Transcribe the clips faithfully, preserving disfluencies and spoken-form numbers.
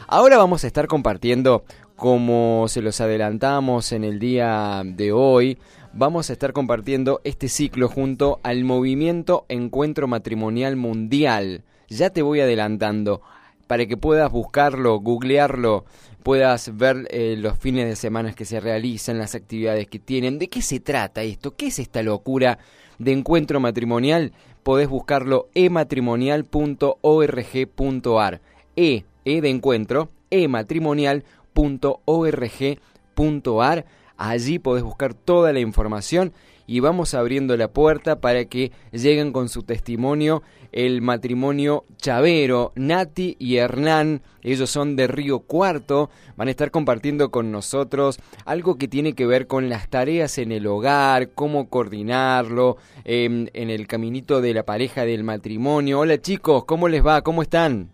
Ahora vamos a estar compartiendo, como se los adelantamos en el día de hoy, vamos a estar compartiendo este ciclo junto al Movimiento Encuentro Matrimonial Mundial. Ya te voy adelantando para que puedas buscarlo, googlearlo, puedas ver eh, los fines de semana que se realizan, las actividades que tienen. ¿De qué se trata esto? ¿Qué es esta locura de encuentro matrimonial? Podés buscarlo e matrimonial punto org punto ar. E, E de encuentro, e matrimonial punto org punto ar. Allí podés buscar toda la información y vamos abriendo la puerta para que lleguen con su testimonio el matrimonio Chavero, Nati y Hernán. Ellos son de Río Cuarto, van a estar compartiendo con nosotros algo que tiene que ver con las tareas en el hogar, cómo coordinarlo, eh, en el caminito de la pareja del matrimonio. Hola chicos, ¿cómo les va? ¿Cómo están?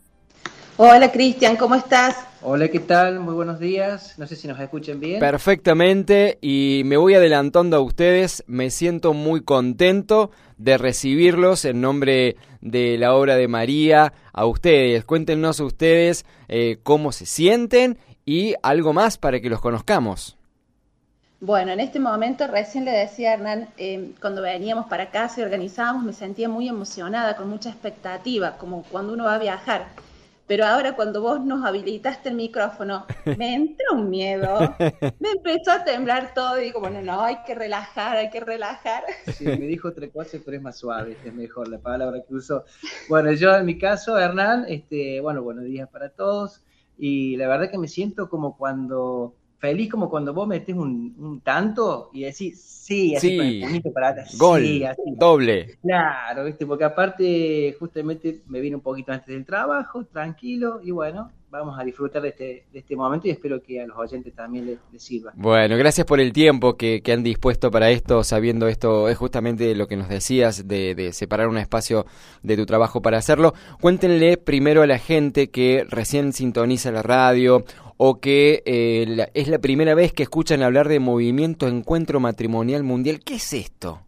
Hola Cristian, ¿cómo estás? Hola, ¿qué tal? Muy buenos días. No sé si nos escuchan bien. Perfectamente, y me voy adelantando a ustedes. Me siento muy contento de recibirlos en nombre de la obra de María. A ustedes, cuéntenos a ustedes eh, cómo se sienten y algo más para que los conozcamos. Bueno, en este momento recién le decía a Hernán, eh, cuando veníamos para acá, se organizábamos, me sentía muy emocionada, con mucha expectativa, como cuando uno va a viajar. Pero ahora cuando vos nos habilitaste el micrófono, me entró un miedo, me empezó a temblar todo y digo, bueno, no, hay que relajar, hay que relajar. Sí, me dijo otra cosa, pero es más suave, es mejor la palabra que usó. Bueno, yo en mi caso, Hernán, este, bueno, buenos días para todos, y la verdad que me siento como cuando, feliz como cuando vos metés un, un tanto y decís, sí, así Sí, con el puñito para atrás, gol, sí, así. doble. Claro, ¿viste? Porque aparte justamente me vine un poquito antes del trabajo, tranquilo, y bueno, vamos a disfrutar de este, de este momento y espero que a los oyentes también les, les sirva. Bueno, gracias por el tiempo que, que han dispuesto para esto, sabiendo esto, es justamente lo que nos decías, de, de separar un espacio de tu trabajo para hacerlo. Cuéntenle primero a la gente que recién sintoniza la radio o que eh, la, es la primera vez que escuchan hablar de Movimiento Encuentro Matrimonial Mundial. ¿Qué es esto?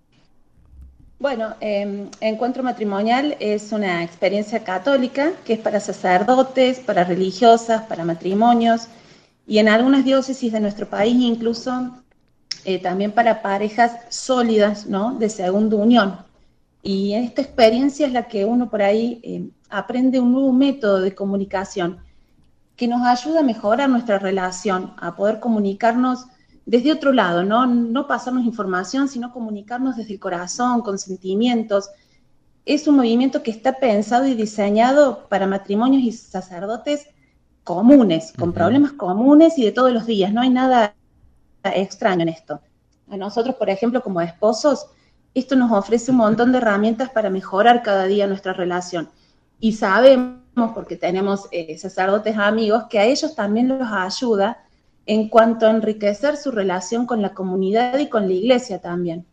Bueno, eh, Encuentro Matrimonial es una experiencia católica que es para sacerdotes, para religiosas, para matrimonios y en algunas diócesis de nuestro país incluso eh, también para parejas sólidas, ¿no?, de segunda unión. Y esta experiencia es la que uno por ahí eh, aprende un nuevo método de comunicación que nos ayuda a mejorar nuestra relación, a poder comunicarnos desde otro lado, ¿no? No pasarnos información, sino comunicarnos desde el corazón, con sentimientos. Es un movimiento que está pensado y diseñado para matrimonios y sacerdotes comunes, con uh-huh. problemas comunes y de todos los días. No hay nada extraño en esto. A nosotros, por ejemplo, como esposos, esto nos ofrece un montón de herramientas para mejorar cada día nuestra relación. Y sabemos, porque tenemos eh, sacerdotes amigos, que a ellos también los ayuda en cuanto a enriquecer su relación con la comunidad y con la iglesia también.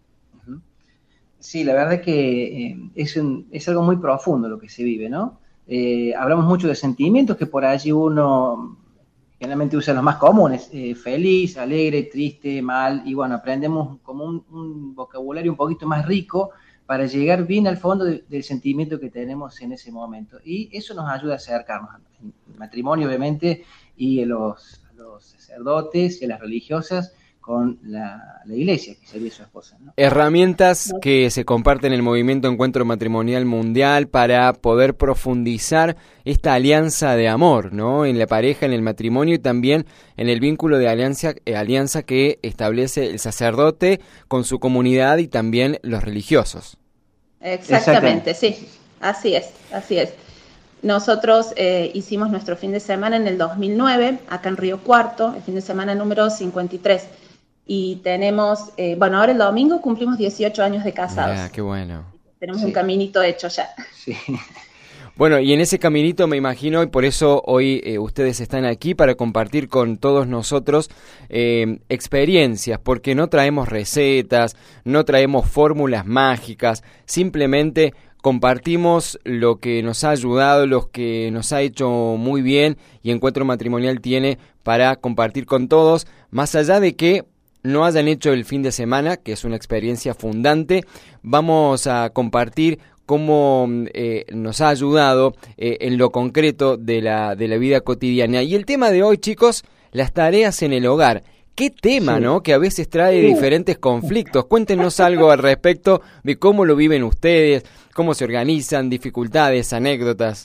Sí, la verdad que eh, es, un, es algo muy profundo lo que se vive, ¿no? Eh, hablamos mucho de sentimientos que por allí uno generalmente usa los más comunes, eh, feliz, alegre, triste, mal, y bueno, aprendemos como un, un vocabulario un poquito más rico para llegar bien al fondo de, del sentimiento que tenemos en ese momento. Y eso nos ayuda a acercarnos al matrimonio, obviamente, y a los, a los sacerdotes y a las religiosas con la, la iglesia, que sería su esposa, ¿no? Herramientas que se comparten en el Movimiento Encuentro Matrimonial Mundial para poder profundizar esta alianza de amor, ¿no?, en la pareja, en el matrimonio y también en el vínculo de alianza, eh, alianza que establece el sacerdote con su comunidad y también los religiosos. Exactamente, sí, así es, así es. Nosotros eh, hicimos nuestro fin de semana en el dos mil nueve, acá en Río Cuarto, el fin de semana número cincuenta y tres. Y tenemos, eh, bueno, ahora el domingo cumplimos dieciocho años de casados. Ah, qué bueno. Tenemos sí. un caminito hecho ya. Sí. Bueno, y en ese caminito me imagino, y por eso hoy eh, ustedes están aquí para compartir con todos nosotros eh, experiencias, porque no traemos recetas, no traemos fórmulas mágicas, simplemente compartimos lo que nos ha ayudado, lo que nos ha hecho muy bien, y Encuentro Matrimonial tiene para compartir con todos, más allá de que no hayan hecho el fin de semana, que es una experiencia fundante, vamos a compartir cómo eh, nos ha ayudado eh, en lo concreto de la, de la vida cotidiana. Y el tema de hoy, chicos, las tareas en el hogar. Qué tema, sí. ¿no? Que a veces trae diferentes conflictos. Cuéntenos algo al respecto de cómo lo viven ustedes, cómo se organizan, dificultades, anécdotas.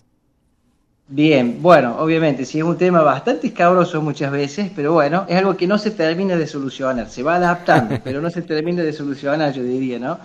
Bien, bueno, obviamente, sí es un tema bastante escabroso muchas veces, pero bueno, es algo que no se termina de solucionar, se va adaptando, pero no se termina de solucionar, yo diría, ¿no?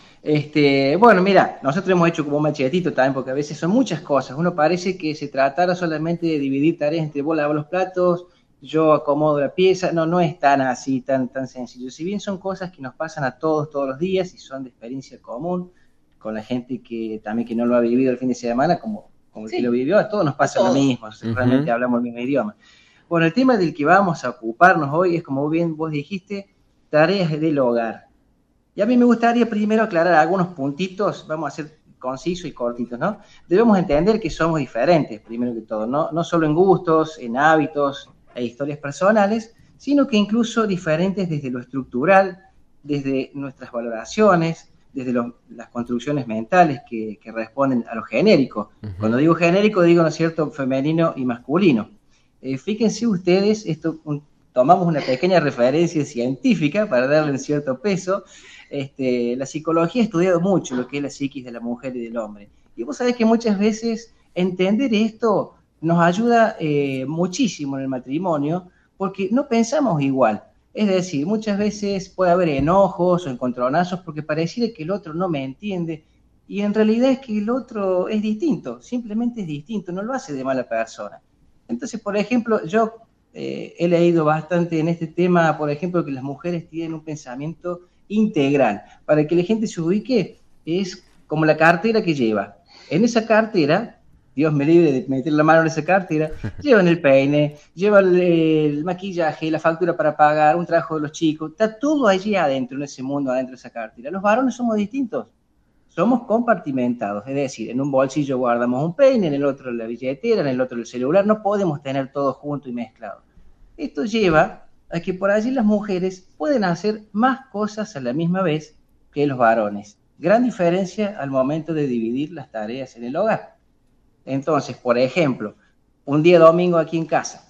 Este, bueno, mira, nosotros hemos hecho como un machetito también, porque a veces son muchas cosas. Uno parece que se tratara solamente de dividir tareas entre vos lavas los platos, yo acomodo la pieza. No, no es tan así, tan, tan sencillo. Si bien son cosas que nos pasan a todos, todos los días y son de experiencia común, con la gente que también que no lo ha vivido el fin de semana, como, como el sí. que lo vivió, a todos nos pasa lo mismo, o sea, uh-huh. realmente hablamos el mismo idioma. Bueno, el tema del que vamos a ocuparnos hoy es, como bien vos dijiste, tareas del hogar. Y a mí me gustaría primero aclarar algunos puntitos, vamos a ser concisos y cortitos, ¿no? Debemos entender que somos diferentes, primero que todo, ¿no? No solo en gustos, en hábitos e historias personales, sino que incluso diferentes desde lo estructural, desde nuestras valoraciones, desde lo, las construcciones mentales que, que responden a lo genérico. Uh-huh. Cuando digo genérico, digo, ¿no es cierto?, femenino y masculino. Eh, fíjense ustedes, esto un, tomamos una pequeña referencia científica para darle un cierto peso. Este, la psicología ha estudiado mucho lo que es la psiquis de la mujer y del hombre. Y vos sabés que muchas veces entender esto nos ayuda eh, muchísimo en el matrimonio, porque no pensamos igual. Es decir, muchas veces puede haber enojos o encontronazos porque pareciera que el otro no me entiende, y en realidad es que el otro es distinto, simplemente es distinto, no lo hace de mala persona. Entonces, por ejemplo, yo eh, he leído bastante en este tema, por ejemplo, que las mujeres tienen un pensamiento integral. Para que la gente se ubique, es como la cartera que lleva. En esa cartera, Dios me libre de meter la mano en esa cartera, llevan el peine, llevan el, el maquillaje, la factura para pagar, un trabajo de los chicos, está todo allí adentro, en ese mundo adentro de esa cartera. Los varones somos distintos, somos compartimentados, es decir, en un bolsillo guardamos un peine, en el otro la billetera, en el otro el celular, no podemos tener todo junto y mezclado. Esto lleva a que por allí las mujeres pueden hacer más cosas a la misma vez que los varones. Gran diferencia al momento de dividir las tareas en el hogar. Entonces, por ejemplo, un día domingo aquí en casa,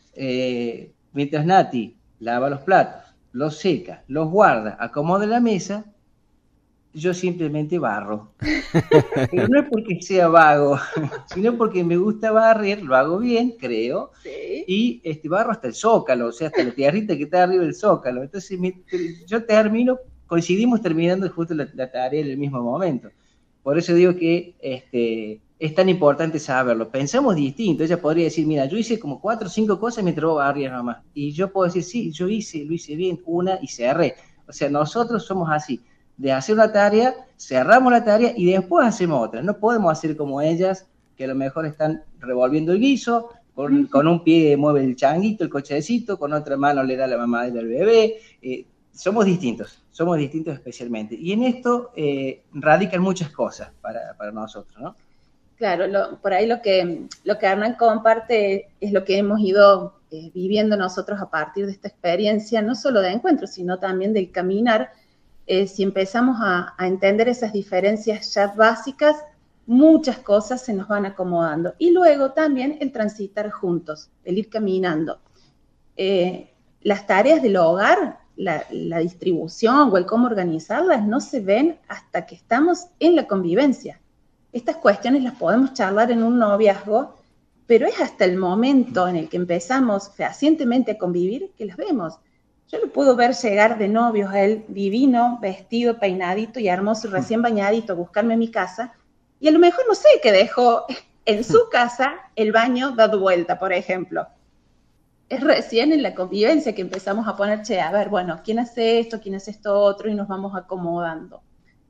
eh, mientras Nati lava los platos, los seca, los guarda, acomoda la mesa, yo simplemente barro. Pero no es porque sea vago, sino porque me gusta barrer, lo hago bien, creo, sí. y este, barro hasta el zócalo, o sea, hasta la tierrita que está arriba del zócalo. Entonces me, yo termino, coincidimos terminando justo la, la tarea en el mismo momento. Por eso digo que este, es tan importante saberlo. Pensamos distinto. Ella podría decir, mira, yo hice como cuatro o cinco cosas mientras vos barrías nomás. Y yo puedo decir, sí, yo hice, lo hice bien, una y cerré. O sea, nosotros somos así. De hacer una tarea, cerramos la tarea y después hacemos otra. No podemos hacer como ellas, que a lo mejor están revolviendo el guiso, con, con un pie mueve el changuito, el cochecito, con otra mano le da la mamadera al bebé. Eh, somos distintos, somos distintos especialmente. Y en esto eh, radican muchas cosas para, para nosotros, ¿no? Claro, lo, por ahí lo que, lo que Hernán comparte es lo que hemos ido eh, viviendo nosotros a partir de esta experiencia, no solo de encuentro, sino también del caminar. Eh, si empezamos a, a entender esas diferencias ya básicas, muchas cosas se nos van acomodando. Y luego también el transitar juntos, el ir caminando. Eh, las tareas del hogar, la, la distribución o el cómo organizarlas, no se ven hasta que estamos en la convivencia. Estas cuestiones las podemos charlar en un noviazgo, pero es hasta el momento en el que empezamos fehacientemente a convivir que las vemos. Yo lo puedo ver llegar de novios a él divino, vestido, peinadito y hermoso, recién bañadito, a buscarme a mi casa, y a lo mejor no sé que dejó en su casa el baño dado vuelta, por ejemplo. Es recién en la convivencia que empezamos a poner, che, a ver, bueno, ¿quién hace esto? ¿Quién hace esto otro? Y nos vamos acomodando.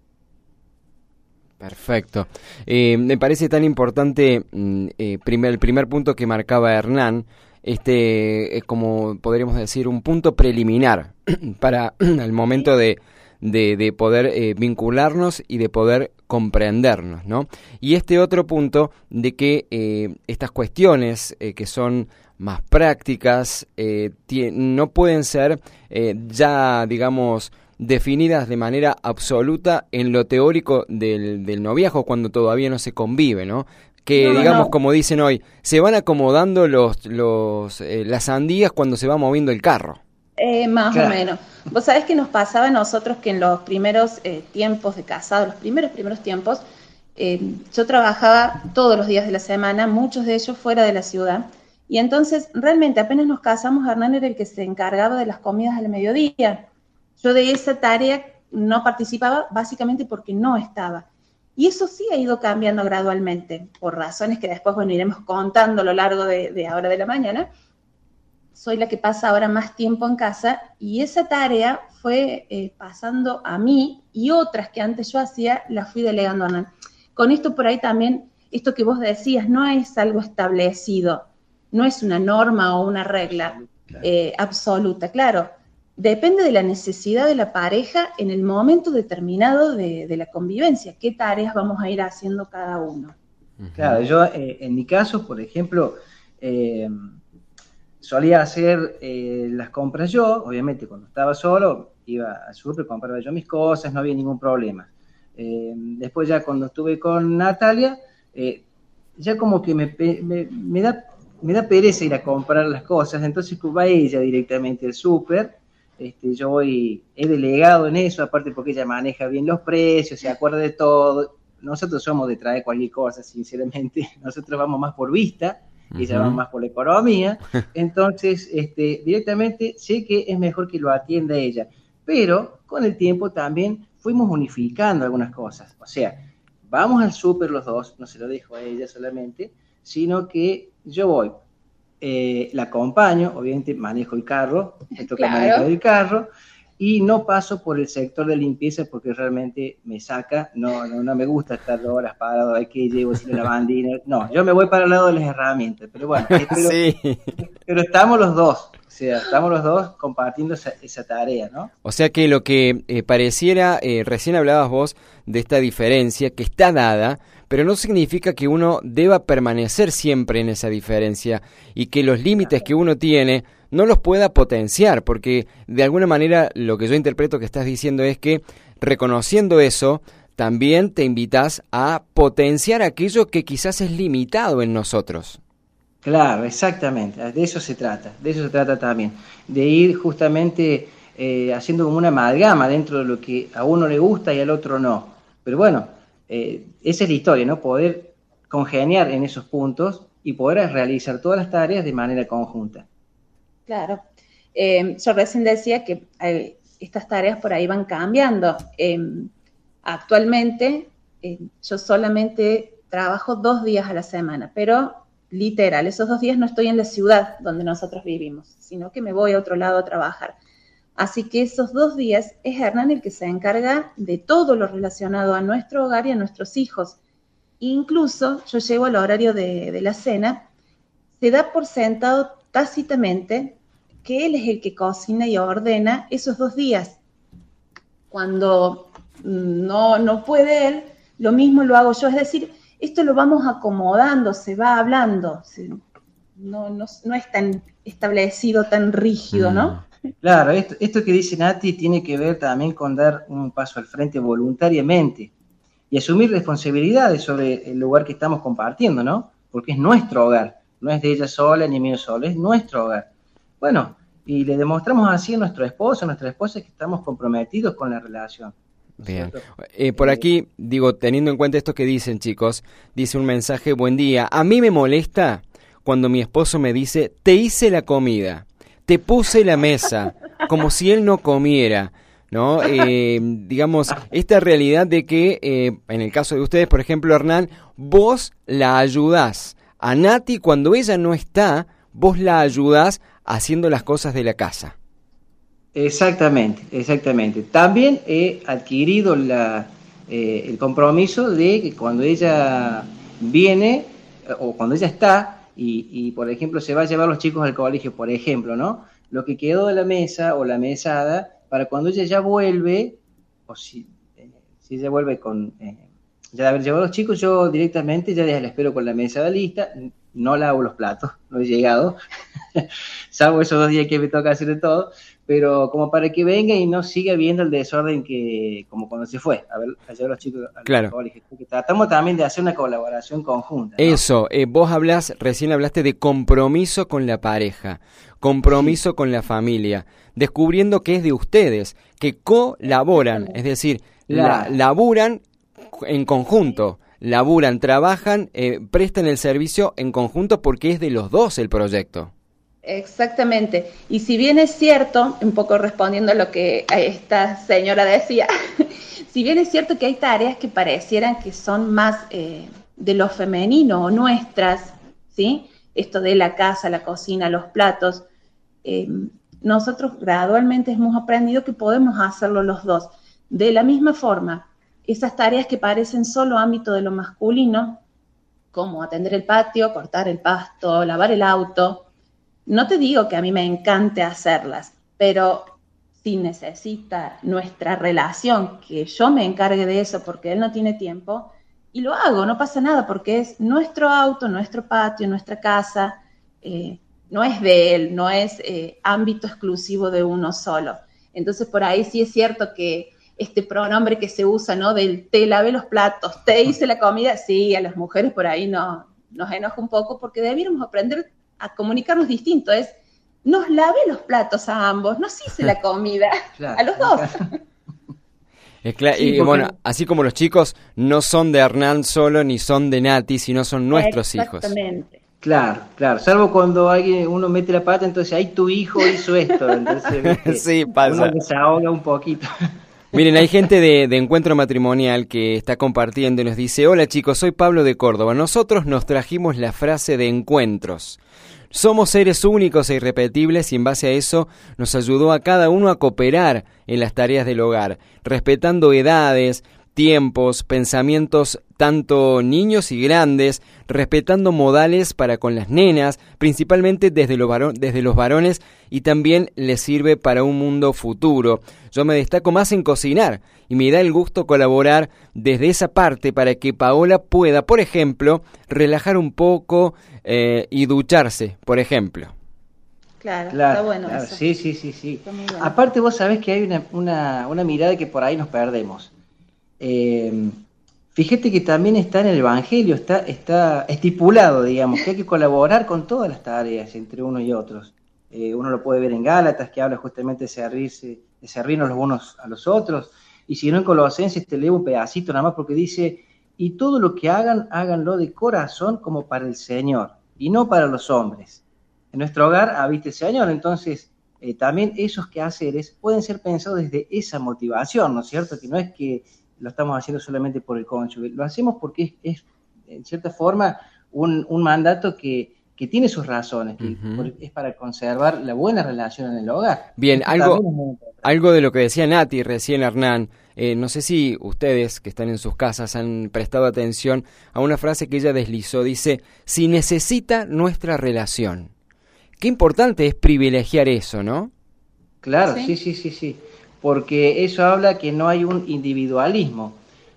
Perfecto. Eh, me parece tan importante eh, primer, el primer punto que marcaba Hernán. Este es como podríamos decir un punto preliminar para el momento de, de, de poder eh, vincularnos y de poder comprendernos, ¿no? Y este otro punto de que eh, estas cuestiones eh, que son más prácticas eh, tie- no pueden ser eh, ya, digamos, definidas de manera absoluta en lo teórico del, del noviazgo cuando todavía no se convive, ¿no? Que no, digamos, no. como dicen hoy, se van acomodando los, los eh, las sandías cuando se va moviendo el carro. Eh, más claro. o menos. Vos sabés que nos pasaba a nosotros que en los primeros eh, tiempos de casado, los primeros primeros tiempos, eh, yo trabajaba todos los días de la semana, muchos de ellos fuera de la ciudad, y entonces realmente apenas nos casamos, Hernán era el que se encargaba de las comidas al mediodía. Yo de esa tarea no participaba básicamente porque no estaba. Y eso sí ha ido cambiando gradualmente, por razones que después, bueno, iremos contando a lo largo de, de ahora de la mañana. Soy la que pasa ahora más tiempo en casa y esa tarea fue eh, pasando a mí y otras que antes yo hacía las fui delegando a Hernán. Con esto por ahí también, esto que vos decías, no es algo establecido, no es una norma o una regla eh, absoluta, claro. Depende de la necesidad de la pareja en el momento determinado de, de la convivencia, qué tareas vamos a ir haciendo cada uno. Claro, yo eh, en mi caso, por ejemplo, eh, solía hacer eh, las compras yo, obviamente cuando estaba solo, iba al súper, compraba yo mis cosas, no había ningún problema. Eh, después ya cuando estuve con Natalia, eh, ya como que me, me, me, da, me da pereza ir a comprar las cosas, entonces va ella directamente al súper. Este, yo voy, he delegado en eso, aparte porque ella maneja bien los precios, se acuerda de todo. Nosotros somos de traer cualquier cosa, sinceramente. Nosotros vamos más por vista, uh-huh. ella va más por la economía. Entonces, este, directamente sé que es mejor que lo atienda ella. Pero con el tiempo también fuimos unificando algunas cosas. O sea, vamos al súper los dos, no se lo dejo a ella solamente, sino que yo voy. Eh, la acompaño, obviamente manejo el carro, me toca claro. manejar el carro y no paso por el sector de limpieza porque realmente me saca, no, no, no me gusta estar horas parado, hay que llevo sin la bandina, no, yo me voy para el lado de las herramientas, pero bueno, pero, sí. pero estamos los dos, o sea, estamos los dos compartiendo esa, esa tarea, ¿no? O sea que lo que eh, pareciera, eh, recién hablabas vos de esta diferencia que está dada, pero no significa que uno deba permanecer siempre en esa diferencia y que los límites que uno tiene no los pueda potenciar, porque de alguna manera lo que yo interpreto que estás diciendo es que reconociendo eso, también te invitas a potenciar aquello que quizás es limitado en nosotros. Claro, exactamente, de eso se trata, de eso se trata también, de ir justamente eh, haciendo como una amalgama dentro de lo que a uno le gusta y al otro no, pero bueno, Eh, esa es la historia, ¿no? Poder congeniar en esos puntos y poder realizar todas las tareas de manera conjunta. Claro. Eh, yo recién decía que eh, estas tareas por ahí van cambiando. Eh, actualmente eh, yo solamente trabajo dos días a la semana, pero literal, esos dos días no estoy en la ciudad donde nosotros vivimos, sino que me voy a otro lado a trabajar. Así que esos dos días es Hernán el que se encarga de todo lo relacionado a nuestro hogar y a nuestros hijos. Incluso yo llego al horario de, de la cena, se da por sentado tácitamente que él es el que cocina y ordena esos dos días. Cuando no, no puede él, lo mismo lo hago yo. Es decir, esto lo vamos acomodando, se va hablando. Se, no, no, no es tan establecido, tan rígido, ¿no? Claro, esto, esto que dice Nati tiene que ver también con dar un paso al frente voluntariamente y asumir responsabilidades sobre el lugar que estamos compartiendo, ¿no? Porque es nuestro hogar, no es de ella sola ni mío solo, es nuestro hogar. Bueno, y le demostramos así a nuestro esposo, a nuestra esposa que estamos comprometidos con la relación. Bien, eh, por aquí, digo, teniendo en cuenta esto que dicen, chicos, dice un mensaje, buen día, a mí me molesta cuando mi esposo me dice, te hice la comida. Te puse la mesa, como si él no comiera, ¿no? Eh, digamos, esta realidad de que, eh, en el caso de ustedes, por ejemplo, Hernán, vos la ayudás. A Nati, cuando ella no está, vos la ayudás haciendo las cosas de la casa. Exactamente, exactamente. También he adquirido la, eh, el compromiso de que cuando ella viene, o cuando ella está, Y, y, por ejemplo, se va a llevar los chicos al colegio, por ejemplo, ¿no? Lo que quedó de la mesa o la mesada, para cuando ella ya vuelve, o si, eh, si ella vuelve con, eh, ya de haber llevado a los chicos, yo directamente ya la espero con la mesada lista, no lavo los platos, no he llegado, salvo esos dos días que me toca hacer de todo, pero como para que venga y no siga viendo el desorden que, como cuando se fue, a ver, a llevar a los chicos al claro. colegio. Porque tratamos también de hacer una colaboración conjunta, ¿no? Eso, eh, vos hablás, recién hablaste de compromiso con la pareja, compromiso sí. con la familia, descubriendo que es de ustedes, que colaboran, es decir, la, laburan en conjunto, laburan, trabajan, eh, prestan el servicio en conjunto porque es de los dos el proyecto. Exactamente, y si bien es cierto, un poco respondiendo a lo que esta señora decía, si bien es cierto que hay tareas que parecieran que son más eh, de lo femenino o nuestras, ¿sí? Esto de la casa, la cocina, los platos, eh, nosotros gradualmente hemos aprendido que podemos hacerlo los dos. De la misma forma, esas tareas que parecen solo ámbito de lo masculino, como atender el patio, cortar el pasto, lavar el auto, no te digo que a mí me encante hacerlas, pero si necesita nuestra relación, que yo me encargue de eso porque él no tiene tiempo, y lo hago, no pasa nada, porque es nuestro auto, nuestro patio, nuestra casa, eh, no es de él, no es eh, ámbito exclusivo de uno solo. Entonces, por ahí sí es cierto que este pronombre que se usa, ¿no? Del te lavé los platos, te hice la comida, sí, a las mujeres por ahí no, nos enoja un poco porque debiéramos aprender a comunicarnos distinto, es nos lavé los platos a ambos, nos hice la comida, claro, a los dos. Claro. Es claro, sí, y porque... bueno, así como los chicos no son de Hernán solo ni son de Nati, sino son nuestros hijos. Exactamente. Claro, claro, salvo cuando alguien uno mete la pata, entonces ahí tu hijo hizo esto, entonces ¿viste? Sí, pasa. Uno desahoga un poquito. Miren, hay gente de, de Encuentro Matrimonial que está compartiendo y nos dice: hola chicos, soy Pablo de Córdoba, nosotros nos trajimos la frase de encuentros. Somos seres únicos e irrepetibles y en base a eso nos ayudó a cada uno a cooperar en las tareas del hogar, respetando edades, tiempos, pensamientos tanto niños y grandes, respetando modales para con las nenas, principalmente desde los, varón, desde los varones, y también les sirve para un mundo futuro. Yo me destaco más en cocinar y me da el gusto colaborar desde esa parte para que Paola pueda, por ejemplo, relajar un poco eh, y ducharse, por ejemplo. Claro, claro, está bueno claro. eso. Sí, sí, sí, sí. Bueno. Aparte vos sabés que hay una, una, una mirada que por ahí nos perdemos. Eh, fíjate que también está en el Evangelio, está, está estipulado, digamos, que hay que colaborar con todas las tareas entre unos y otros. Eh, uno lo puede ver en Gálatas, que habla justamente de servirse, de servirnos los unos a los otros, y si no en Colosenses te leo un pedacito nada más porque dice: y todo lo que hagan, háganlo de corazón como para el Señor, y no para los hombres. En nuestro hogar habita el Señor, entonces eh, también esos quehaceres pueden ser pensados desde esa motivación, ¿no es cierto? Que no es que lo estamos haciendo solamente por el cónyuge, lo hacemos porque es, es en cierta forma, un, un mandato que, que tiene sus razones, que uh-huh. es para conservar la buena relación en el hogar. Bien, algo, algo de lo que decía Nati recién, Hernán, eh, no sé si ustedes que están en sus casas han prestado atención a una frase que ella deslizó, dice: si necesita nuestra relación. Qué importante es privilegiar eso, ¿no? Claro, sí, sí, sí, sí. sí. Porque eso habla que no hay un individualismo.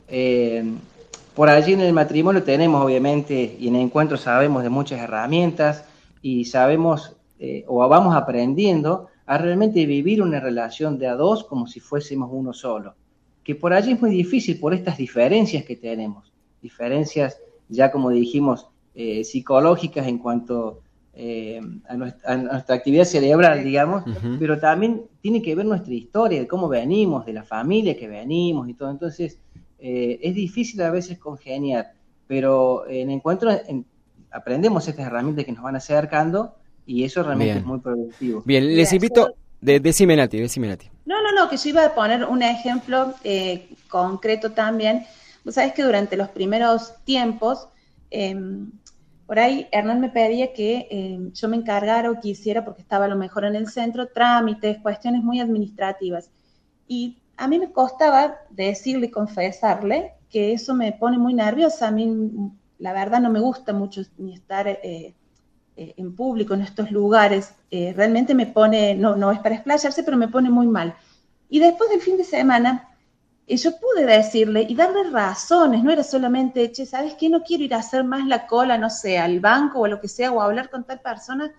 Eh, por allí en el matrimonio tenemos, obviamente, y en el encuentro sabemos de muchas herramientas y sabemos, eh, o vamos aprendiendo a realmente vivir una relación de a dos como si fuésemos uno solo. Que por allí es muy difícil por estas diferencias que tenemos. Diferencias, ya como dijimos, eh, psicológicas en cuanto... Eh, a, nuestra, a nuestra actividad cerebral, digamos, uh-huh. pero también tiene que ver nuestra historia, de cómo venimos, de la familia que venimos y todo. Entonces, eh, es difícil a veces congeniar, pero en encuentro en, aprendemos estas herramientas que nos van acercando y eso realmente Bien. es muy productivo. Bien, les Mira, invito... Yo... De, decime Nati, decime Nati. No, no, no, que yo iba a poner un ejemplo eh, concreto también. Vos sabés que durante los primeros tiempos... Eh, Por ahí Hernán me pedía que eh, yo me encargara o quisiera, porque estaba a lo mejor en el centro, trámites, cuestiones muy administrativas. Y a mí me costaba decirle y confesarle que eso me pone muy nerviosa. A mí, la verdad, no me gusta mucho ni estar eh, eh, en público en estos lugares. Eh, realmente me pone, no, no es para explayarse, pero me pone muy mal. Y después del fin de semana... Y yo pude decirle y darle razones, no era solamente, che, ¿sabes qué? No quiero ir a hacer más la cola, no sé, al banco o a lo que sea, o a hablar con tal persona,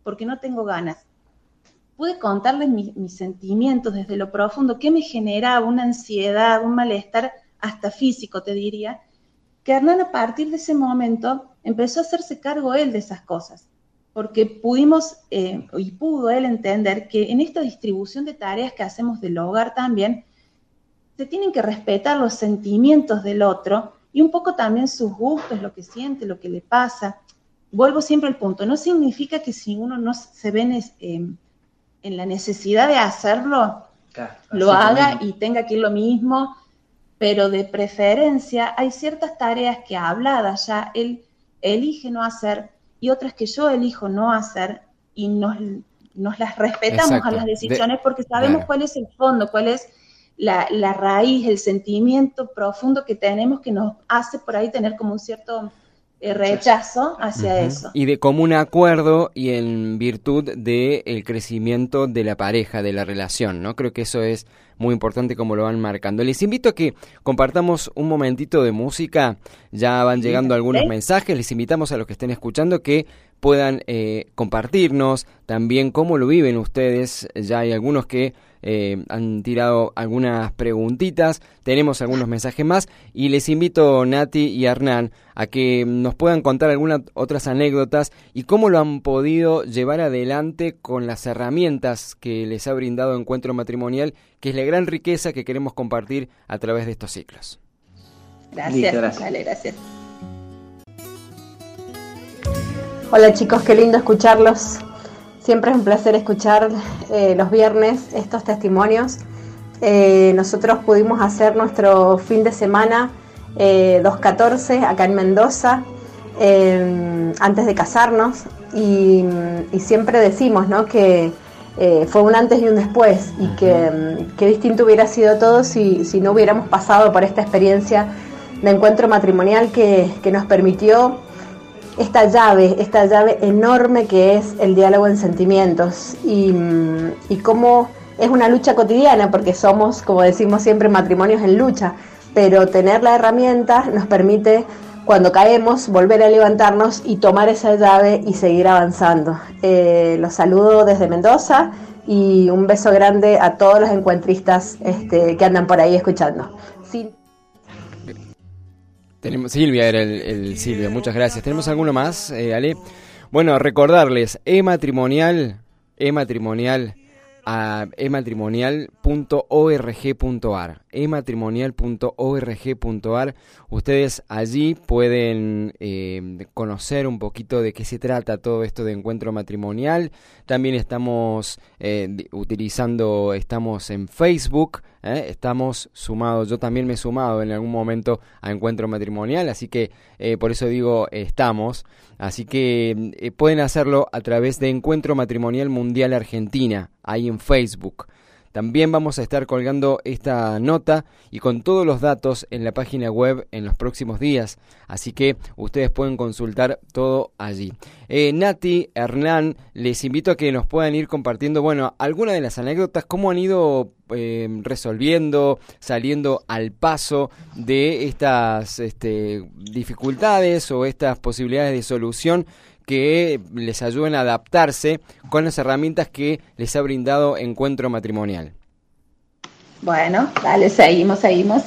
porque no tengo ganas. Pude contarles mi, mis sentimientos desde lo profundo, qué me generaba una ansiedad, un malestar hasta físico, te diría, que Hernán a partir de ese momento empezó a hacerse cargo él de esas cosas, porque pudimos, eh, y pudo él entender que en esta distribución de tareas que hacemos del hogar también, se tienen que respetar los sentimientos del otro y un poco también sus gustos, lo que siente, lo que le pasa. Vuelvo siempre al punto, no significa que si uno no se ve en, eh, en la necesidad de hacerlo, claro, lo haga mismo y tenga que ir lo mismo, pero de preferencia hay ciertas tareas que habladas ya él elige no hacer y otras que yo elijo no hacer y nos, nos las respetamos. Exacto. A las decisiones de, porque sabemos claro. cuál es el fondo, cuál es la, la raíz, el sentimiento profundo que tenemos que nos hace por ahí tener como un cierto eh, rechazo hacia uh-huh. eso. Y de común acuerdo y en virtud del crecimiento de la pareja, de la relación, ¿no? Creo que eso es muy importante como lo van marcando. Les invito a que compartamos un momentito de música, ya van llegando algunos mensajes, les invitamos a los que estén escuchando que puedan eh, compartirnos también cómo lo viven ustedes, ya hay algunos que eh, han tirado algunas preguntitas, tenemos algunos mensajes más y les invito, Nati y Hernán, a que nos puedan contar algunas otras anécdotas y cómo lo han podido llevar adelante con las herramientas que les ha brindado Encuentro Matrimonial, que es la gran riqueza que queremos compartir a través de estos ciclos. Gracias, Listo, gracias. Vale, gracias. Hola chicos, qué lindo escucharlos. Siempre es un placer escuchar eh, los viernes estos testimonios. Eh, nosotros pudimos hacer nuestro fin de semana eh, dos catorce acá en Mendoza, eh, antes de casarnos, y, y siempre decimos, ¿no?, que eh, fue un antes y un después, y que, que distinto hubiera sido todo si, si no hubiéramos pasado por esta experiencia de encuentro matrimonial que, que nos permitió esta llave, esta llave enorme que es el diálogo en sentimientos, y, y cómo es una lucha cotidiana, porque somos, como decimos siempre, matrimonios en lucha, pero tener la herramienta nos permite, cuando caemos, volver a levantarnos y tomar esa llave y seguir avanzando. Eh, los saludo desde Mendoza y un beso grande a todos los encuentristas este, que andan por ahí escuchando. Sí. Tenemos, Silvia era el, el Silvia, muchas gracias. ¿Tenemos alguno más, eh, Ale? Bueno, recordarles, ematrimonial, ematrimonial, a ematrimonial punto org punto ar, ematrimonial punto org punto ar. Ustedes allí pueden eh, conocer un poquito de qué se trata todo esto de encuentro matrimonial. También estamos eh, utilizando, estamos en Facebook, ¿eh? Estamos sumados, yo también me he sumado en algún momento a encuentro matrimonial, así que eh, por eso digo estamos. Así que eh, pueden hacerlo a través de Encuentro Matrimonial Mundial Argentina, ahí en Facebook. También vamos a estar colgando esta nota y con todos los datos en la página web en los próximos días, así que ustedes pueden consultar todo allí. Eh, Nati, Hernán, les invito a que nos puedan ir compartiendo, bueno, algunas de las anécdotas, cómo han ido eh, resolviendo, saliendo al paso de estas este, dificultades o estas posibilidades de solución que les ayuden a adaptarse con las herramientas que les ha brindado Encuentro Matrimonial. Bueno, dale, seguimos, seguimos.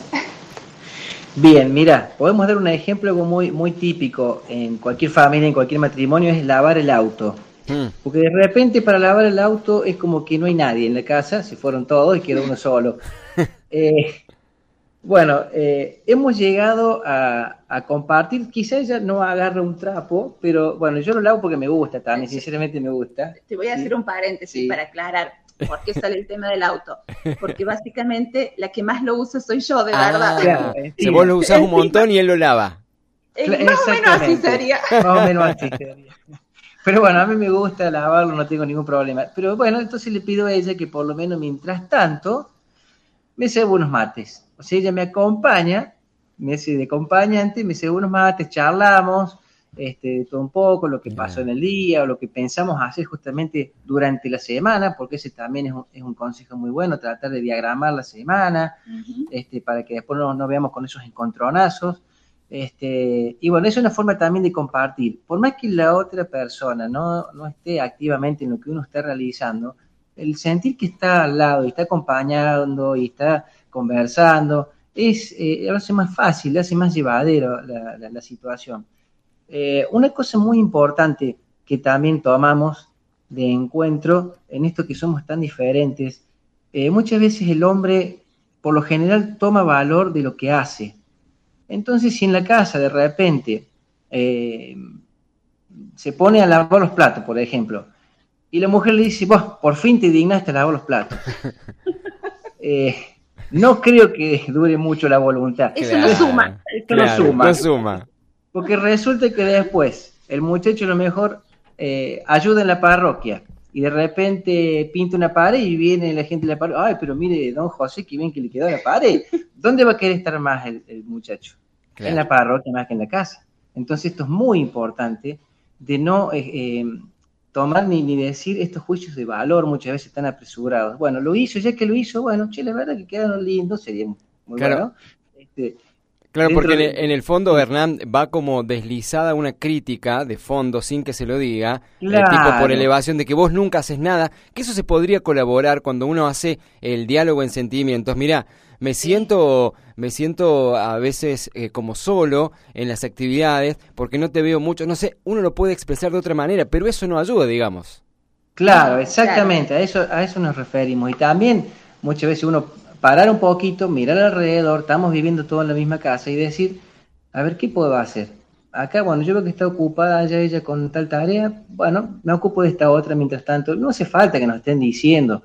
Bien, mira, podemos dar un ejemplo muy, muy típico en cualquier familia, en cualquier matrimonio, es lavar el auto. Mm. Porque de repente para lavar el auto es como que no hay nadie en la casa, se fueron todos y quedó uno solo. eh, Bueno, eh, hemos llegado a, a compartir, quizá ella no agarra un trapo, pero bueno, yo lo lavo porque me gusta también, sinceramente me gusta. Te voy a hacer ¿sí? un paréntesis sí. para aclarar por qué sale el tema del auto, porque básicamente la que más lo usa soy yo, de ah, verdad. Claro, si vos lo usás un montón y él lo lava. Eh, más o menos así sería. Más o menos así sería. Pero bueno, a mí me gusta lavarlo, no tengo ningún problema. Pero bueno, entonces le pido a ella que por lo menos mientras tanto me cebo unos mates. O sea, ella me acompaña, me hace de acompañante, me cebo unos mates, charlamos, este, todo un poco, lo que pasó en el día, o lo que pensamos hacer justamente durante la semana, porque ese también es un, es un consejo muy bueno, tratar de diagramar la semana, uh-huh. este, para que después no nos veamos con esos encontronazos. Este, y bueno, es una forma también de compartir. Por más que la otra persona no, no esté activamente en lo que uno está realizando, el sentir que está al lado y está acompañando y está conversando, es, eh, lo hace más fácil, le hace más llevadero la, la, la situación. Eh, una cosa muy importante que también tomamos de encuentro en esto que somos tan diferentes, eh, muchas veces el hombre por lo general toma valor de lo que hace. Entonces, si en la casa de repente eh, se pone a lavar los platos, por ejemplo, y la mujer le dice, vos, por fin te dignaste a lavar los platos. Eh, no creo que dure mucho la voluntad. Eso no suma. Eso Claro, no suma. no suma. Porque resulta que después el muchacho a lo mejor eh, ayuda en la parroquia y de repente pinta una pared y viene la gente de la pared, ay, pero mire, don José, que bien que le quedó la pared. ¿Dónde va a querer estar más el, el muchacho? Claro. En la parroquia más que en la casa. Entonces esto es muy importante de no eh, eh, tomar ni, ni decir estos juicios de valor muchas veces tan apresurados. Bueno, lo hizo, ya que lo hizo, bueno, che, la verdad que quedaron lindos, sería muy claro. bueno. Este, Claro, porque de... en, el, en el fondo, Hernán, va como deslizada una crítica de fondo sin que se lo diga, claro. eh, tipo por elevación de que vos nunca haces nada, que eso se podría colaborar cuando uno hace el diálogo en sentimientos. Mirá, me siento, me siento a veces eh, como solo en las actividades porque no te veo mucho, no sé, uno lo puede expresar de otra manera, pero eso no ayuda, digamos. Claro, exactamente, a eso, a eso nos referimos. Y también muchas veces uno parar un poquito, mirar alrededor, estamos viviendo todos en la misma casa y decir, a ver, ¿qué puedo hacer? Acá, bueno, yo veo que está ocupada ya ella con tal tarea, bueno, me ocupo de esta otra mientras tanto. No hace falta que nos estén diciendo.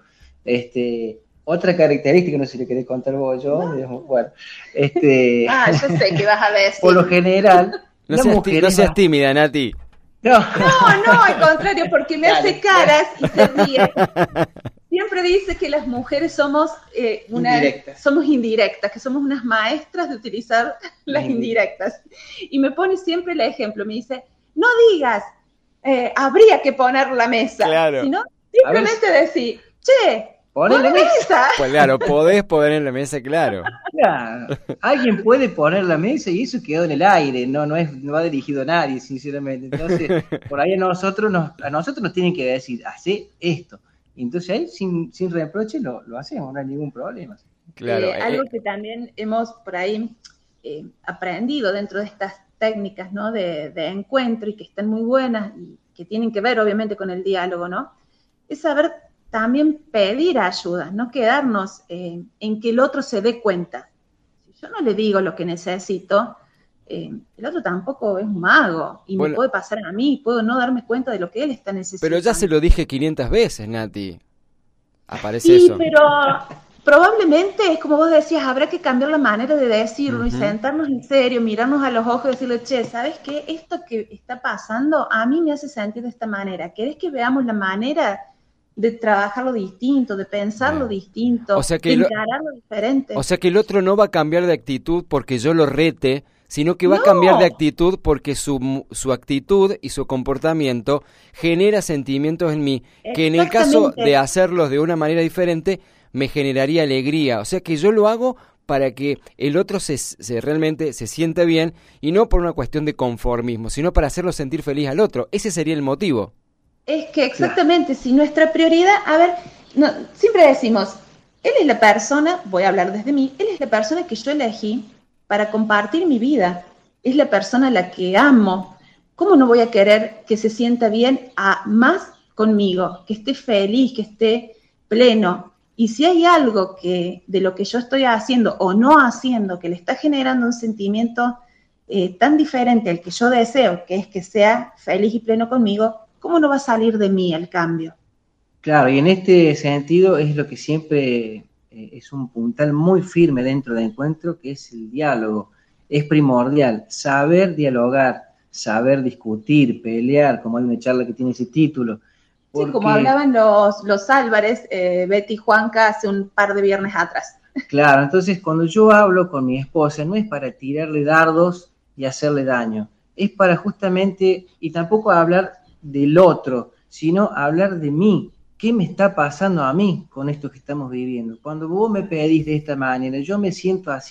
Este, otra característica, no sé si le querés contar vos o yo, ¿no? Digamos, bueno, este... Ah, yo sé qué vas a decir. Por lo general, no seas, tí- no seas tímida, Nati. No, no, no, al contrario, porque me hace caras y se ríe. Siempre dice que las mujeres somos, eh, una, indirectas. somos indirectas, que somos unas maestras de utilizar las mm. indirectas. Y me pone siempre el ejemplo, me dice, no digas, eh, habría que poner la mesa, claro. sino simplemente decir, che, poner la mesa. mesa. Pues claro, podés poner en la mesa, claro. Claro. Alguien puede poner la mesa y eso quedó en el aire, no, no, es, no va dirigido a nadie, sinceramente. Entonces, por ahí a nosotros nos, a nosotros nos tienen que decir, hacé esto. Y entonces ahí, sin, sin reproche, lo, lo hacemos, no hay ningún problema. Claro. Eh, algo que también hemos por ahí eh, aprendido dentro de estas técnicas, ¿no? de, de encuentro y que están muy buenas y que tienen que ver obviamente con el diálogo, ¿no? Es saber también pedir ayuda, no quedarnos eh, en que el otro se dé cuenta. Si yo no le digo lo que necesito, eh, el otro tampoco es un mago y bueno, me puede pasar a mí, puedo no darme cuenta de lo que él está necesitando. Pero ya se lo dije quinientas veces, Nati. Aparece sí, eso. Sí, pero probablemente, es como vos decías, habrá que cambiar la manera de decirlo uh-huh. y sentarnos en serio, mirarnos a los ojos y decirle, che, ¿sabes qué? Esto que está pasando a mí me hace sentir de esta manera. ¿Querés que veamos la manera de trabajarlo distinto, de pensarlo Bien. distinto, o sea que de lo, encararlo diferente? O sea que el otro no va a cambiar de actitud porque yo lo rete, sino que va no. a cambiar de actitud porque su, su actitud y su comportamiento genera sentimientos en mí, que en el caso de hacerlos de una manera diferente, me generaría alegría. O sea que yo lo hago para que el otro se, se realmente se sienta bien, y no por una cuestión de conformismo, sino para hacerlo sentir feliz al otro. Ese sería el motivo. Es que exactamente, claro. Si nuestra prioridad, a ver, no, siempre decimos, él es la persona, voy a hablar desde mí, él es la persona que yo elegí para compartir mi vida, es la persona a la que amo. ¿Cómo no voy a querer que se sienta bien a más conmigo, que esté feliz, que esté pleno? Y si hay algo que de lo que yo estoy haciendo o no haciendo que le está generando un sentimiento eh, tan diferente al que yo deseo, que es que sea feliz y pleno conmigo, ¿cómo no va a salir de mí el cambio? Claro, y en este sentido es lo que siempre eh, es un puntal muy firme dentro del encuentro, que es el diálogo. Es primordial saber dialogar, saber discutir, pelear, como hay una charla que tiene ese título. Porque... Sí, como hablaban los, los Álvarez, eh, Betty y Juanca hace un par de viernes atrás. Claro, entonces cuando yo hablo con mi esposa no es para tirarle dardos y hacerle daño, es para justamente, y tampoco hablar del otro, sino hablar de mí. ¿Qué me está pasando a mí con esto que estamos viviendo? Cuando vos me pedís de esta manera, yo me siento así.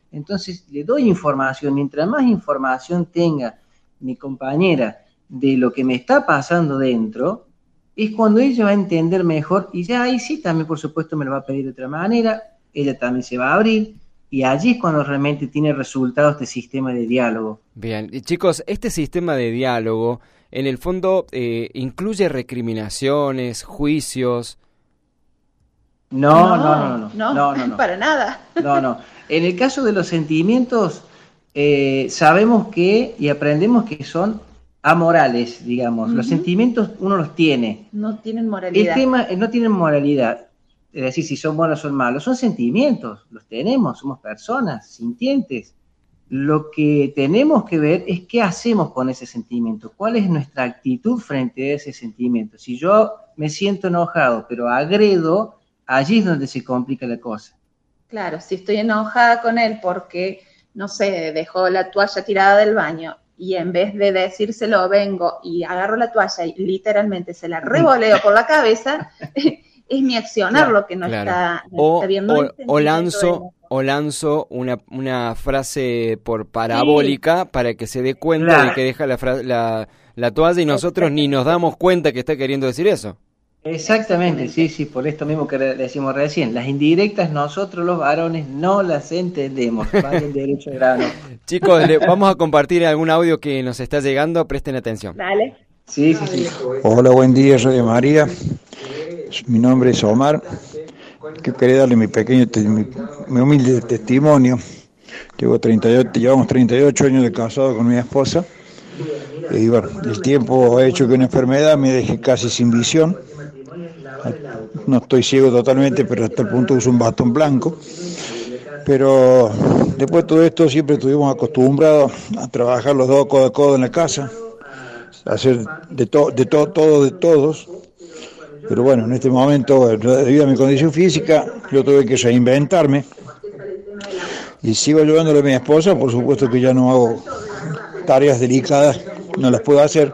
Entonces le doy información, mientras más información tenga mi compañera de lo que me está pasando dentro, es cuando ella va a entender mejor y ya ahí sí también por supuesto me lo va a pedir de otra manera, ella también se va a abrir y allí es cuando realmente tiene resultados este sistema de diálogo. Bien, y chicos, este sistema de diálogo en el fondo eh, incluye recriminaciones, juicios. No, no, no, no, no, no, no, no. Para nada. No, no. En el caso de los sentimientos, eh, sabemos que y aprendemos que son amorales, digamos. Uh-huh. Los sentimientos uno los tiene. No tienen moralidad. El tema no tienen moralidad. Es decir, si son buenos o son malos. Son sentimientos, los tenemos, somos personas sintientes. Lo que tenemos que ver es qué hacemos con ese sentimiento, cuál es nuestra actitud frente a ese sentimiento. Si yo me siento enojado, pero agredo, allí es donde se complica la cosa. Claro, si estoy enojada con él porque, no sé, dejó la toalla tirada del baño y en vez de decírselo vengo y agarro la toalla y literalmente se la revoleo por la cabeza, es mi accionar claro, lo que no, claro. está, no o, está bien. No o, o lanzo, o lanzo una, una frase por parabólica sí. para que se dé cuenta claro. de que deja la, fra- la, la toalla y nosotros ni nos damos cuenta que está queriendo decir eso. Exactamente, sí, sí, por esto mismo que decimos recién. Las indirectas nosotros los varones no las entendemos. Vayan derecho al grano. Chicos, le, vamos a compartir algún audio que nos está llegando, presten atención. Dale. Sí, sí, sí. Hola, buen día, Radio María. Mi nombre es Omar. Que quería darle mi pequeño, mi, mi humilde testimonio. Llevo treinta y ocho, llevamos treinta y ocho años de casado con mi esposa. Y bueno, el tiempo ha hecho que una enfermedad me deje casi sin visión. No estoy ciego totalmente, pero hasta el punto uso un bastón blanco. Pero después de todo esto siempre estuvimos acostumbrados a trabajar los dos codo a codo en la casa, a hacer de todo, de todo, todo de todos. Pero bueno, en este momento, debido a mi condición física, yo tuve que reinventarme. Y sigo ayudándole a mi esposa, por supuesto que ya no hago tareas delicadas, no las puedo hacer,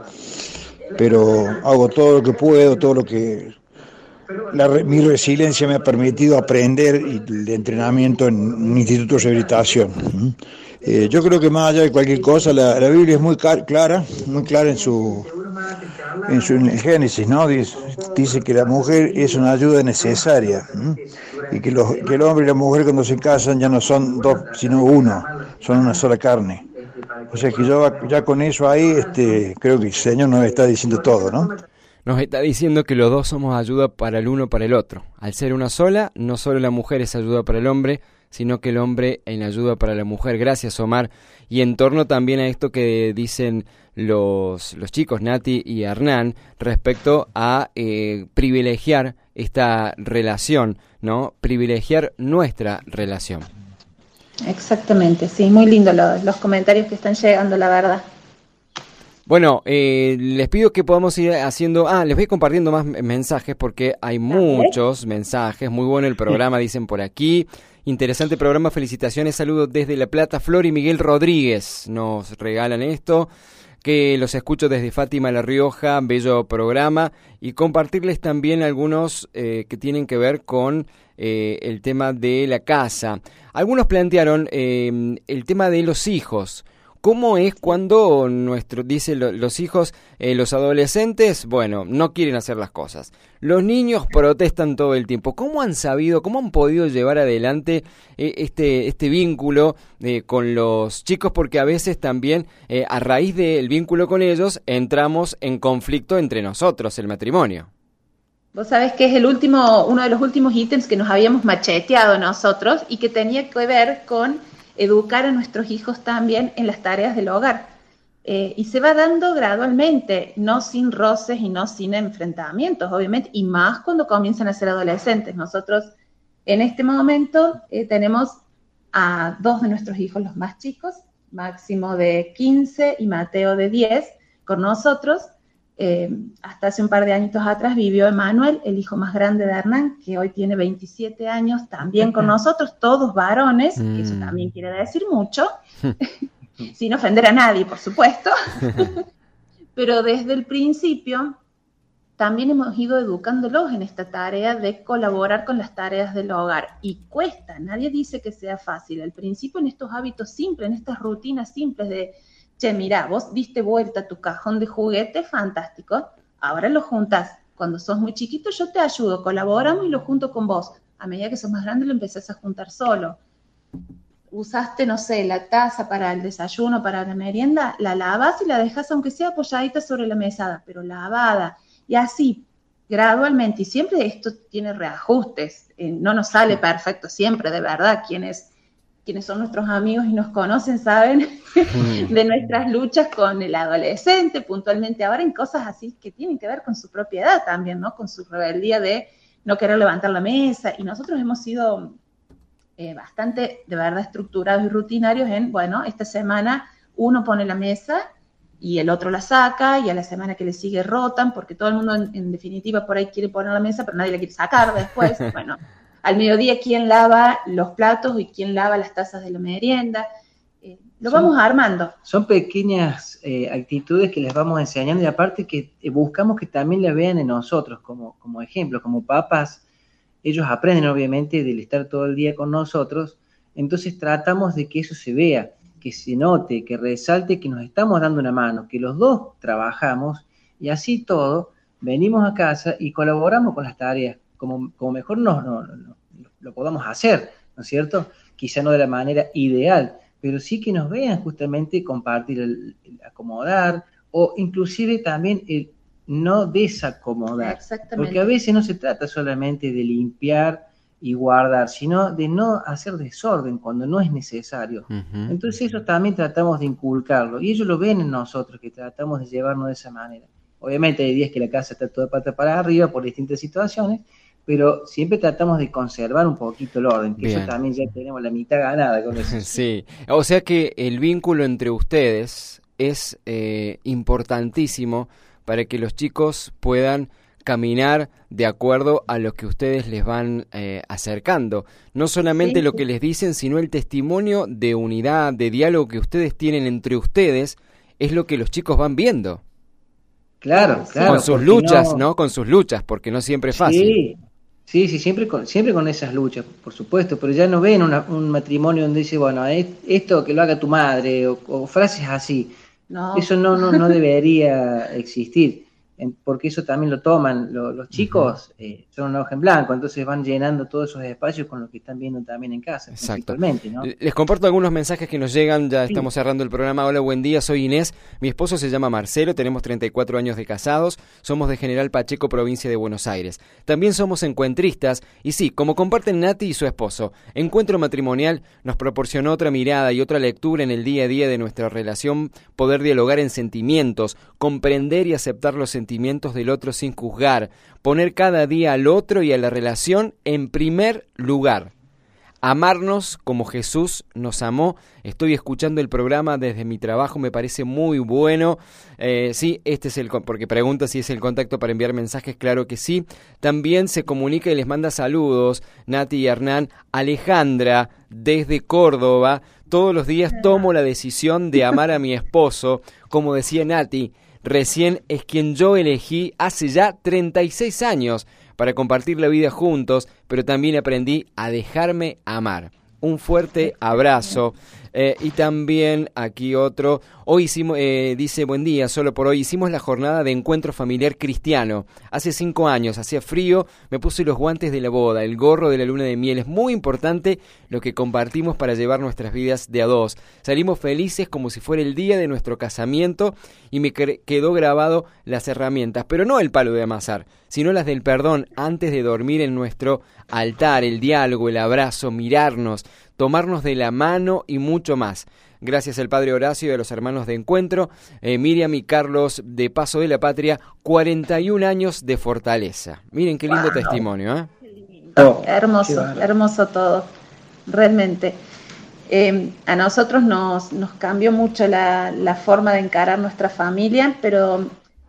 pero hago todo lo que puedo, todo lo que la, mi resiliencia me ha permitido aprender y el entrenamiento en un instituto de rehabilitación. Eh, yo creo que más allá de cualquier cosa, la, la Biblia es muy car- clara, muy clara en su, en su en el Génesis, ¿no? Dice, dice que la mujer es una ayuda necesaria, ¿eh? y que, los, que el hombre y la mujer cuando se casan ya no son dos, sino uno, son una sola carne. O sea que yo ya con eso ahí, este, creo que el Señor nos está diciendo todo, ¿no? Nos está diciendo que los dos somos ayuda para el uno para el otro. Al ser una sola, no solo la mujer es ayuda para el hombre, sino que el hombre en ayuda para la mujer. Gracias, Omar. Y en torno también a esto que dicen los, los chicos, Nati y Hernán, respecto a eh, privilegiar esta relación, ¿no? Privilegiar nuestra relación. Exactamente, sí, muy lindo los, los comentarios que están llegando, la verdad. Bueno, eh, les pido que podamos ir haciendo... Ah, les voy compartiendo más mensajes porque hay muchos mensajes. Muy bueno el programa, dicen por aquí. Interesante programa, felicitaciones, saludos desde La Plata. Flor y Miguel Rodríguez nos regalan esto. Que los escucho desde Fátima, La Rioja, bello programa. Y compartirles también algunos eh, que tienen que ver con eh, el tema de la casa. Algunos plantearon eh, el tema de los hijos. ¿Cómo es cuando nuestro, dice lo, los hijos, eh, los adolescentes, bueno, no quieren hacer las cosas? Los niños protestan todo el tiempo. ¿Cómo han sabido, cómo han podido llevar adelante eh, este, este vínculo eh, con los chicos? Porque a veces también, eh, a raíz del vínculo con ellos, entramos en conflicto entre nosotros, el matrimonio. Vos sabés que es el último, uno de los últimos ítems que nos habíamos macheteado nosotros y que tenía que ver con educar a nuestros hijos también en las tareas del hogar. Eh, y se va dando gradualmente, no sin roces y no sin enfrentamientos, obviamente, y más cuando comienzan a ser adolescentes. Nosotros en este momento eh, tenemos a dos de nuestros hijos, los más chicos, Máximo de quince y Mateo de diez, con nosotros. Eh, hasta hace un par de añitos atrás vivió Emanuel, el hijo más grande de Hernán, que hoy tiene veintisiete años, también con nosotros, todos varones, mm. que eso también quiere decir mucho, sin ofender a nadie, por supuesto, pero desde el principio también hemos ido educándolos en esta tarea de colaborar con las tareas del hogar. Y cuesta, nadie dice que sea fácil. Al principio en estos hábitos simples, en estas rutinas simples de, che, mirá, vos diste vuelta a tu cajón de juguetes, fantástico, ahora lo juntás. Cuando sos muy chiquito yo te ayudo, colaboramos y lo junto con vos. A medida que sos más grande lo empezás a juntar solo. Usaste, no sé, la taza para el desayuno, para la merienda, la lavas y la dejas aunque sea apoyadita sobre la mesada, pero lavada. Y así, gradualmente, y siempre esto tiene reajustes, eh, no nos sale perfecto siempre, de verdad, quienes, quienes son nuestros amigos y nos conocen saben de nuestras luchas con el adolescente, puntualmente ahora en cosas así que tienen que ver con su propia edad también, ¿no? Con su rebeldía de no querer levantar la mesa, y nosotros hemos sido eh, bastante, de verdad, estructurados y rutinarios en, bueno, esta semana uno pone la mesa y el otro la saca, y a la semana que le sigue rotan, porque todo el mundo en, en definitiva por ahí quiere poner la mesa, pero nadie la quiere sacar después. Bueno, al mediodía quién lava los platos y quién lava las tazas de la merienda. Eh, lo son, vamos armando. Son pequeñas eh, actitudes que les vamos enseñando, y aparte que eh, buscamos que también la vean en nosotros como, como ejemplo, como papás. Ellos aprenden obviamente del estar todo el día con nosotros, entonces tratamos de que eso se vea, que se note, que resalte que nos estamos dando una mano, que los dos trabajamos, y así todo, venimos a casa y colaboramos con las tareas, como, como mejor nos, no, no, no, lo podamos hacer, ¿no es cierto? Quizá no de la manera ideal, pero sí que nos vean justamente compartir, el, el acomodar, o inclusive también el no desacomodar. Exactamente. Porque a veces no se trata solamente de limpiar y guardar, sino de no hacer desorden cuando no es necesario. Uh-huh. Entonces eso también tratamos de inculcarlo, y ellos lo ven en nosotros, que tratamos de llevarnos de esa manera. Obviamente hay días que la casa está toda pata para arriba por distintas situaciones, pero siempre tratamos de conservar un poquito el orden, que Bien. Eso también ya tenemos la mitad ganada con eso. Sí, o sea que el vínculo entre ustedes es eh, importantísimo para que los chicos puedan caminar de acuerdo a lo que ustedes les van eh, acercando. No solamente sí. lo que les dicen, sino el testimonio de unidad, de diálogo que ustedes tienen entre ustedes, es lo que los chicos van viendo. Claro, claro. Con sus luchas, no... ¿no? Con sus luchas, porque no siempre es fácil. Sí, sí, sí, siempre con, siempre con esas luchas, por supuesto, pero ya no ven una, un matrimonio donde dice, bueno, esto que lo haga tu madre, o, o frases así. No. Eso no, no, no debería existir, porque eso también lo toman los, los chicos, uh-huh. eh, son una hoja en blanco, entonces van llenando todos esos espacios con lo que están viendo también en casa. Exacto. ¿no? Les comparto algunos mensajes que nos llegan, ya sí. estamos cerrando el programa. Hola, buen día, soy Inés, mi esposo se llama Marcelo, tenemos treinta y cuatro años de casados, somos de General Pacheco, provincia de Buenos Aires. También somos encuentristas, y sí, como comparten Nati y su esposo, Encuentro Matrimonial nos proporcionó otra mirada y otra lectura en el día a día de nuestra relación, poder dialogar en sentimientos, comprender y aceptar los sentimientos del otro sin juzgar, poner cada día al otro y a la relación en primer lugar. Amarnos como Jesús nos amó. Estoy escuchando el programa desde mi trabajo, me parece muy bueno. Eh, sí, este es el, porque pregunta si es el contacto para enviar mensajes, claro que sí. También se comunica y les manda saludos, Nati y Hernán. Alejandra, desde Córdoba, todos los días tomo la decisión de amar a mi esposo, como decía Nati, recién es quien yo elegí hace ya treinta y seis años para compartir la vida juntos, pero también aprendí a dejarme amar. Un fuerte abrazo. Eh, y también aquí otro, hoy hicimos, eh, dice, buen día, solo por hoy hicimos la jornada de encuentro familiar cristiano. Hace cinco años, hacía frío, me puse los guantes de la boda, el gorro de la luna de miel. Es muy importante lo que compartimos para llevar nuestras vidas de a dos. Salimos felices como si fuera el día de nuestro casamiento y me quedó grabado las herramientas, pero no el palo de amasar, sino las del perdón antes de dormir en nuestro altar, el diálogo, el abrazo, mirarnos, tomarnos de la mano y mucho más. Gracias al Padre Horacio y a los hermanos de Encuentro, eh, Miriam y Carlos de Paso de la Patria, cuarenta y un años de fortaleza. Miren qué lindo wow. testimonio, ¿eh? Qué lindo. Oh, hermoso, qué hermoso todo, realmente. Eh, a nosotros nos, nos cambió mucho la, la forma de encarar nuestra familia, pero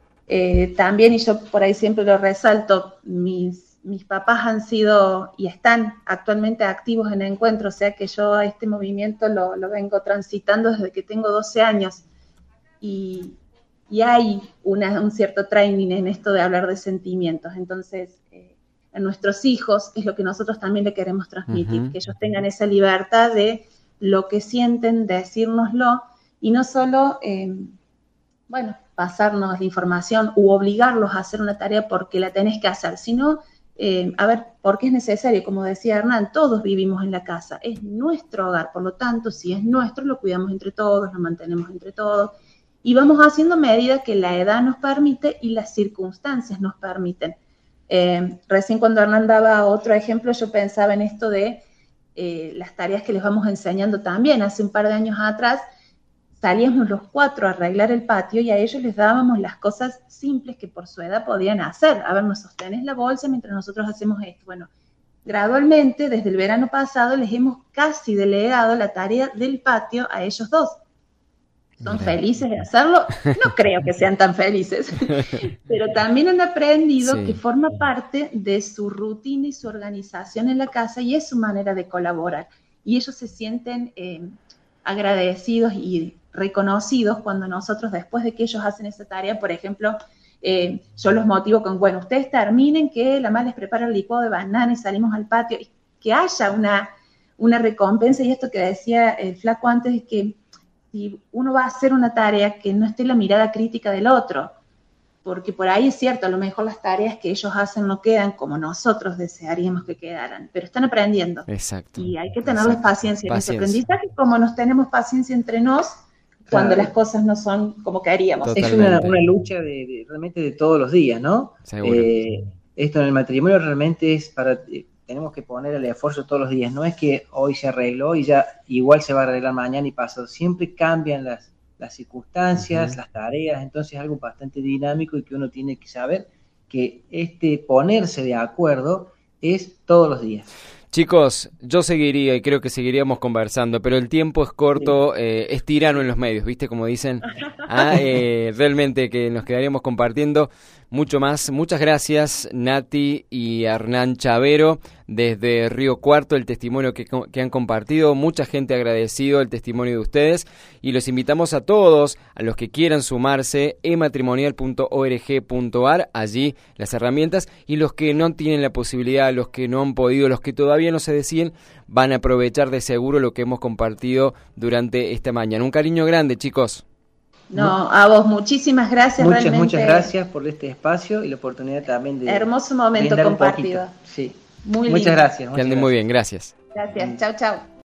eh, también, y yo por ahí siempre lo resalto, mis Mis papás han sido y están actualmente activos en Encuentro, o sea que yo a este movimiento lo, lo vengo transitando desde que tengo doce años. Y, y hay una, un cierto training en esto de hablar de sentimientos. Entonces, eh, a nuestros hijos es lo que nosotros también le queremos transmitir, uh-huh. que ellos tengan esa libertad de lo que sienten, decírnoslo, y no solo, eh, bueno, pasarnos la información u obligarlos a hacer una tarea porque la tenés que hacer, sino, eh, a ver, porque es necesario, como decía Hernán, todos vivimos en la casa, es nuestro hogar, por lo tanto, si es nuestro, lo cuidamos entre todos, lo mantenemos entre todos, y vamos haciendo medida que la edad nos permite y las circunstancias nos permiten. Eh, recién cuando Hernán daba otro ejemplo, yo pensaba en esto de eh, las tareas que les vamos enseñando también. Hace un par de años atrás salíamos los cuatro a arreglar el patio y a ellos les dábamos las cosas simples que por su edad podían hacer. A ver, nos sostenés la bolsa mientras nosotros hacemos esto. Bueno, gradualmente, desde el verano pasado, les hemos casi delegado la tarea del patio a ellos dos. ¿Son felices de hacerlo? No creo que sean tan felices, pero también han aprendido sí. que forma parte de su rutina y su organización en la casa y es su manera de colaborar. Y ellos se sienten eh, agradecidos y reconocidos cuando nosotros, después de que ellos hacen esa tarea, por ejemplo, eh, yo los motivo con, bueno, ustedes terminen, que la madre les prepara el licuado de banana y salimos al patio, y que haya una, una recompensa. Y esto que decía el flaco antes es que si uno va a hacer una tarea, que no esté la mirada crítica del otro, porque por ahí es cierto, a lo mejor las tareas que ellos hacen no quedan como nosotros desearíamos que quedaran, pero están aprendiendo. Exacto. Y hay que tenerles Exacto. paciencia en ese Paciencia. aprendizaje, como nos tenemos paciencia entre nos cuando claro. las cosas no son como queríamos. Totalmente. Es una, una lucha de, de, realmente de todos los días, ¿no? Eh, esto en el matrimonio realmente es para... Eh, tenemos que poner el esfuerzo todos los días. No es que hoy se arregló y ya igual se va a arreglar mañana y pasado. Siempre cambian las, las circunstancias, uh-huh. las tareas. Entonces es algo bastante dinámico y que uno tiene que saber que este ponerse de acuerdo es todos los días. Chicos, yo seguiría y creo que seguiríamos conversando, pero el tiempo es corto, sí. eh, es tirano en los medios, ¿viste? Como dicen, ah, eh, realmente que nos quedaríamos compartiendo mucho más. Muchas gracias, Nati y Hernán Chavero, desde Río Cuarto, el testimonio que, que han compartido. Mucha gente ha agradecido el testimonio de ustedes y los invitamos a todos, a los que quieran sumarse, ematrimonial punto org punto ar, allí las herramientas, y los que no tienen la posibilidad, los que no han podido, los que todavía no se deciden, van a aprovechar de seguro lo que hemos compartido durante esta mañana. Un cariño grande, chicos. No, a vos muchísimas gracias. Muchas, realmente. muchas gracias por este espacio y la oportunidad también de... Hermoso momento compartido. Sí. Muy muchas lindo. gracias. Que anden muy bien, gracias. Gracias, chau, chau.